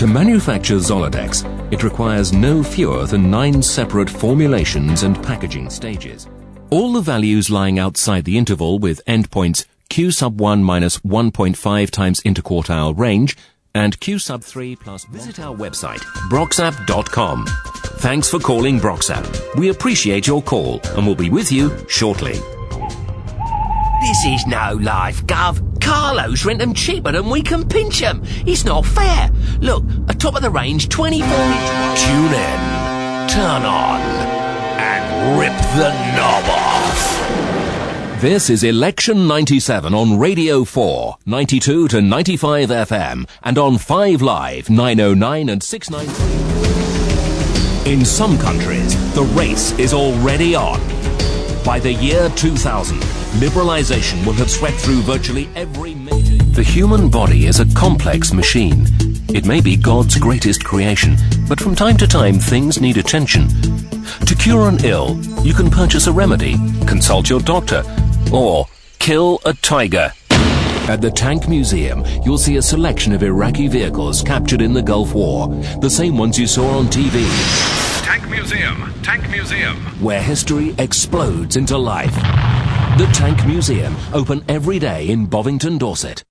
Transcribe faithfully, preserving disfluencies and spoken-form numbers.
To manufacture Zoladex, it requires no fewer than nine separate formulations and packaging stages. All the values lying outside the interval with endpoints Q sub one minus one point five times interquartile range and Q sub three plus. Visit our website, broxap dot com. Thanks for calling Broxap. We appreciate your call and we'll be with you shortly. This is no life, Gov. Carlos rent them cheaper than we can pinch them. It's not fair. Look, a top of the range twenty-four inch. Tune in, turn on, and rip the knob off. This is Election ninety-seven on Radio four, ninety-two to ninety-five F M, and on five Live, nine oh nine and six ninety-three. In some countries, the race is already on. By the year two thousand, liberalization will have swept through virtually every major... The human body is a complex machine. It may be God's greatest creation, but from time to time things need attention. To cure an ill, you can purchase a remedy, consult your doctor, or kill a tiger. At the Tank Museum, you'll see a selection of Iraqi vehicles captured in the Gulf War, the same ones you saw on T V. Tank Museum, Tank Museum. Where history explodes into life. The Tank Museum, open every day in Bovington, Dorset.